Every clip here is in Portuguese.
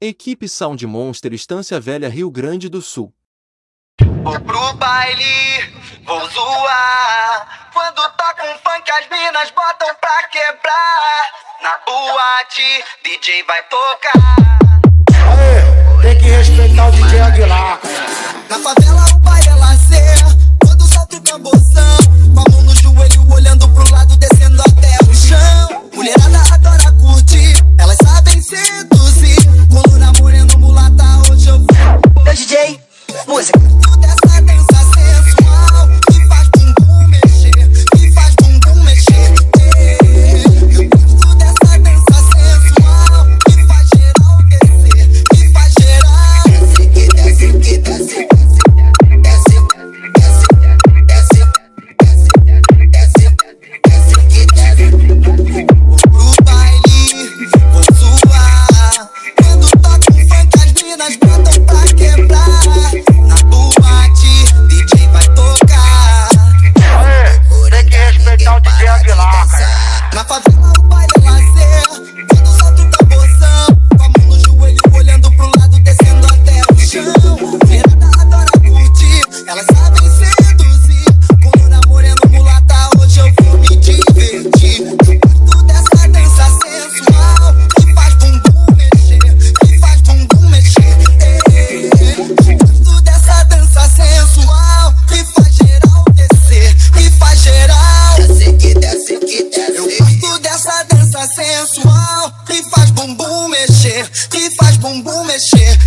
Equipe Sound Monster, Estância Velha, Rio Grande do Sul. Vou pro baile, vou zoar. Quando toca um funk as minas botam pra quebrar. Na boate, DJ vai tocar. Aê, tem que respeitar o DJ Aguilar. Na favela o baile é lazer. Quando solta o tamborzão, com a mão no joelho olhando pro lado, descendo até o chão. Mulherada adora curtir, elas sabem seduzir. Com loura moreno, mulata, hoje eu vou. Meu DJ, música. Dessa dança sensual que faz bumbum mexer, que faz bumbum mexer. Eu gosto dessa dança sensual que faz geral descer, que faz geral desce, que desce, que desce, desce, desce, desce, desce, desce, desce, que desce. Vou pro baile, vou zoar. Quando toca um funk as minas botam pra quebrar. Na boate, DJ vai tocar. Aê, tem que respeitar o DJ Aguilar. Na favela o baile é lazer. Quando solta o tamborzão, com a mão no joelho olhando pro lado, descendo até o chão. Mulherada adora curtir, elas sabem seduzir. Com loura moreno, mulata, hoje eu vou me divertir. Eu gosto dessa dança sensual que faz bumbum mexer, que faz bumbum mexer. Eu gosto dessa dança sensual que faz geral descer, que faz geral desce, que desce, que desce. Eu gosto dessa dança sensual que faz bumbum mexer, que faz bumbum mexer.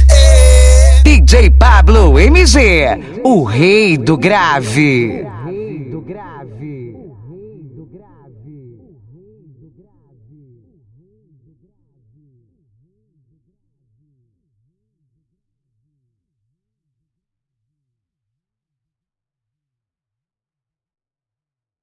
DJ Pablo MG, o rei do grave.